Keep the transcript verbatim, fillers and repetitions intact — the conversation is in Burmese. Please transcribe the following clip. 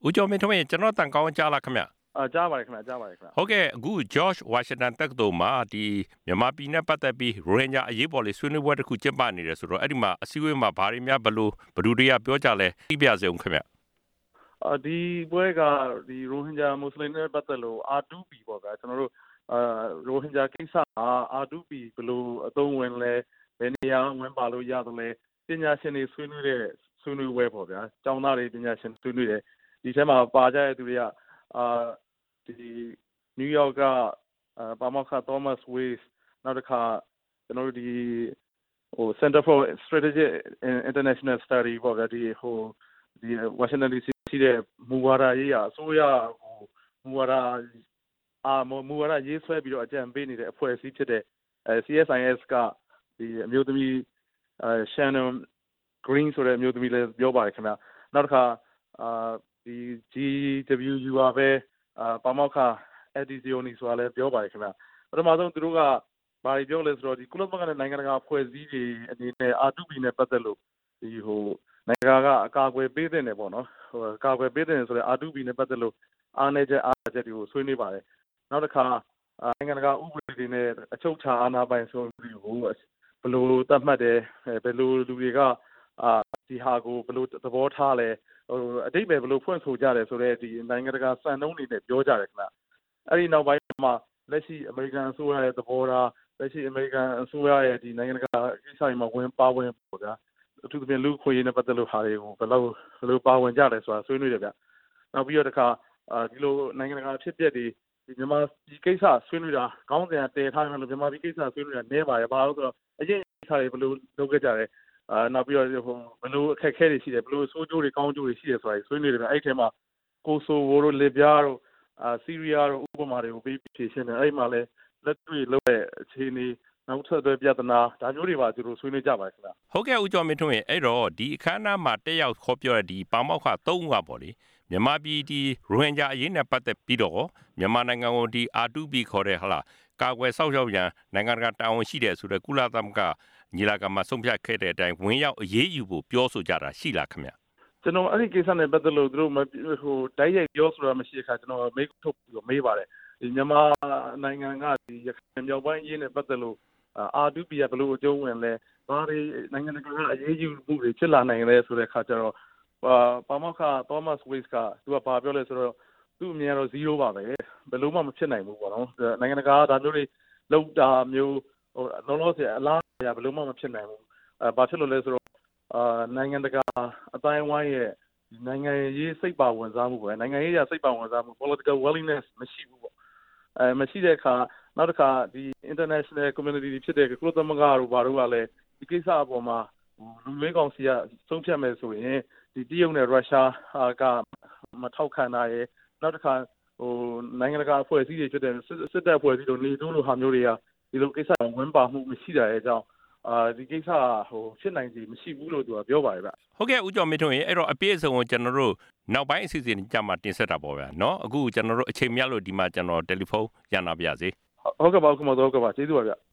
ဦးကျော်မင်းထွန်းရဲ့ကျွန်တော်တန်ကောင်းကြားလာခင်ဗျအာကြားပါတယ်ခင်ဗျကြားပါတယ်ခင်ဗျဟုတ်ကဲ့အခု George Washington တက္ကသိုလ်မှာဒီမြန်မာပြည်နဲ့ပတ်သက်ပြီးရိုဟင်ဂျာအရေးပေါ်လေးဆွေးနွေးပွဲတစ်ခုကျင်းပနေတယ်ဆိုတော့အဲ့ဒီမှာအစည်းအဝေးမှာဘာတွေများဘလို့ဘဒူတွေကပြောကြလဲသိပြစေအောင်ခင်ဗျအာဒီပွဲကဒီရိုဟင်ဂျာမွတ်စလင်တွေပတ်သက်လို့ အာ တူ ပီ ပေါ့ဗျာကျွန်တော်တို့အာရိုဟင်ဂျာကိစ္စက အာ တူ ပီ ဘလို့အသုံးဝင်လဲဘယ်နေရာဝင်ပါလို့ရတယ်လဲပညာရှင်တွေဆွေးနွေးတဲ့ဆွေးနွေးပွဲပေါ့ဗျာကျောင်းသားတွေပညာရှင်ဆွေးနွေးတယ်ဒီထဲမှာပါကြတဲ့သူတွေကအာဒီနယူးယောက်ကပါမောက္ခ Thomas Weiss နောက်တစ်ခါကျွန်တော်တို့ဒီဟို Center for Strategic International Study ပေါ့ဗျာဒီဟိုဒီ Washington ဒီ စီ ရှိတဲ့မူဝါဒရေးရာအစိုးရဟိုမူဝါဒအာမူဝါဒရေးဆွဲပြီးတော့အကြံပေးနေတဲ့အဖွဲ့အစည်းဖြစ်တဲ့အဲ စီ အက်စ် အိုင် အက်စ် ကဒီအမျိုးသမီးအဲ Shannon Green ဆိုတဲ့အမျိုးသမီးလည်းပြောပါတယ်ခင်ဗျနောက်တစ်ခါအာဒီ ဂျီ ဒဘလျူ ယူ ကပဲအာပါမောက္ခ Eddie Zioni ဆိုတာလည်းပြောပါတယ်ခင်ဗျပထမဆုံးသူတို့ကဘာတွေပြောလဲဆိုတော့ဒီကုလသမဂ္ဂနဲ့နိုင်ငံတကာအဖွဲ့အစည်းတွေအနေနဲ့ အာ တူ ပီ နဲ့ပတ်သက်လို့ဒီဟိုနိုင်ငံတကာကအကာအကွယ်ပေးတဲ့နေပေါ့နော်ဟိုအကာအကွယ်ပေးတဲ့နေဆိုတော့ အာ တူ ပီ နဲ့ပတ်သက်လို့အားနည်းချက်အားချက်တွေကိုဆွေးနွေးပါတယ်နောက်တစ်ခါနိုင်ငံတကာဥပဒေတွေနဲ့အချုပ်အခြာအာဏာပိုင်ဆိုပြီးဟိုဘယ်လိုသတ်မှတ်တယ်ဘယ်လိုလူတွေကအာဒီဟာကိုဘယ်လိုသဘောထားလဲဟိုအတိတ်ပဲဘယ်လိုဖွင့်ဆိုကြတယ်ဆိုတော့ဒီနိုင်ငံတကာစံနှုန်းတွေနဲ့ပြောကြတယ်ခင်ဗျအဲ့ဒီနောက်ပိုင်းမှာလက်ရှိအမေရိကန်အစိုးရရဲ့သဘောထားလက်ရှိအမေရိကန်အစိုးရရဲ့ဒီနိုင်ငံတကာကိစ္စတွေမှာဝင်ပါဝင်ပေါ့ဗျာအထူးသဖြင့်လူ့ခွင့်ရေးနဲ့ပတ်သက်လို့ဟာတွေကိုဘယ်လိုဘယ်လိုပါဝင်ကြတယ်ဆိုတာဆွေးနွေးတယ်ဗျနောက်ပြီးတော့တခါအာဒီလိုနိုင်ငံတကာဖြစ်ပျက်တွေဒီမြန်မာဒီကိစ္စဆွေးနွေးတာခေါင်းစဉ်တည်ထားတယ်လို့မြန်မာပြည်ကိစ္စဆွေးနွေးတာနည်းပါတယ်ဘာလို့ဆိုတော့အရင်ကိစ္စတွေဘယ်လိုလုပ်ခဲ့ကြတယ်အာနောက်ပြီးတော့ဟိုဘယ်လိုအခက်အခဲတွေရှိတယ်ဘယ်လိုဆိုးကျိုးတွေကောင်းကျိုးတွေရှိတယ်ဆိုတာဆွေးနွေးတယ်ဗျအဲ့ဒီထဲမှာကိုဆိုဝိုတို့လစ်ပြားတို့အာဆီးရီးယားတို့ဥပမာတွေကိုပေးဖြေရှင်းတယ်အဲ့ဒီမှာလည်းလက်တွေ့လုပ်တဲ့အခြေအနေနောက်ဆက်တွဲပြဿနာဒါမျိုးတွေပါသူတို့ဆွေးနွေးကြပါတယ်ခင်ဗျဟုတ်ကဲ့ဦးကျော်မင်းထွန်းရဲ့အဲ့တော့ဒီအခမ်းအနားမှာတက်ရောက်ခေါ်ပြောတဲ့ဒီပါမောက္ခသုံးဦးကပေါ့လေမြန်မာပြည်ဒီရိုဟင်ဂျာအရေးနဲ့ပတ်သက်ပြီးတော့မြန်မာနိုင်ငံကိုဒီ အာ တူ ပီ ခေါ်တဲ့ဟလာကာကွယ်စောင့်ရှောက်ရန်နိုင်ငံတကာတာဝန်ရှိတယ်ဆိုတဲ့ကုလသမဂ္ဂညီလာခံမှာဆုံးဖြတ်ခဲ့တဲ့အတိုင်းဝင်ရောက်အရေးယူဖို့ပြောဆိုကြတာရှိလားခင်ဗျကျွန်တော်အဲ့ဒီကိစ္စနဲ့ပတ်သက်လို့သူတို့ဟိုတိုက်ရိုက်ပြောဆိုတာမရှိတဲ့အခါကျွန်တော်မိတ်ထုတ်ပြီးတော့မေးပါတယ်ဒီမြန်မာနိုင်ငံကဒီရခိုင်မြောက်ပိုင်းအရေးနဲ့ပတ်သက်လို့အာ တူ ပီ ကဘယ်လိုအကျုံးဝင်လဲဘာတွေနိုင်ငံတကာကအရေးယူမှုတွေဖြစ်လာနိုင်လဲဆိုတဲ့အခါကျတော့ပါမောက္ခ Thomas Weiss ကသူကဘာပြောလဲဆိုတော့သူ့အမြင်ကတော့zeroပါပဲဘယ်လိုမှမဖြစ်နိုင်ဘူးပေါ့နော်နိုင်ငံတကာကဒါမျိုးတွေလောက်တာမျိုးဟိုလုံးလုံးဆရာအလားဘယ်လိုမှမဖြစ်နိုင်ဘူးအဲဘာဖြစ်လို့လဲဆိုတော့အာနိုင်ငံတကာအတိုင်းဝိုင်းရဲ့နိုင်ငံရေးစိတ်ပါဝင်စားမှုပဲနိုင်ငံရေးရစိတ်ပါဝင်စားမှု political willingness မရှိဘူးပေါ့အဲမရှိတဲ့အခါနောက်တစ်ခါဒီ international community ဖြစ်တဲ့ကုလသမဂ္ဂတို့ဘာတို့ကလည်းဒီကိစ္စအပေါ်မှာလူမျိုးကောင်စီကဆုံးဖြတ်မယ်ဆိုရင်ဒီတရုတ်နဲ့ရုရှားကမထောက်ခံတာရယ်နောက်တစ်ခါဟိုနိုင်ငံတကာအဖွဲ့အစည်းတွေဖြစ်တဲ့စစ်တပ်အဖွဲ့အစည်းတို့နေတိုးလိုဟာမျိုးတွေကဒီလိုကိစ္စဝင်ပါမှုမရှိတာရဲ့အကြောင်းအာဒီကိစ္စဟိုဖြစ်နိုင်စီမရှိဘူးလို့သူကပြောပါတယ်ဗျဟုတ်ကဲ့ဦးကျော်မင်းထွန်းရေအဲ့တော့အပြည့်အစုံကိုကျွန်တော်တို့နောက်ပိုင်းအစီအစဉ်ကြမှာတင်ဆက်တာပေါ့ဗျာเนาะအခုကျွန်တော်တို့အချိန်မြတ်လို့ဒီမှာကျွန်တော်တယ်လီဖုန်းရန်လာပါရစေဟုတ်ကဲ့ပါဟုတ်ကဲ့ပါဟုတ်ကဲ့ပါကျေးဇူးပါဗျ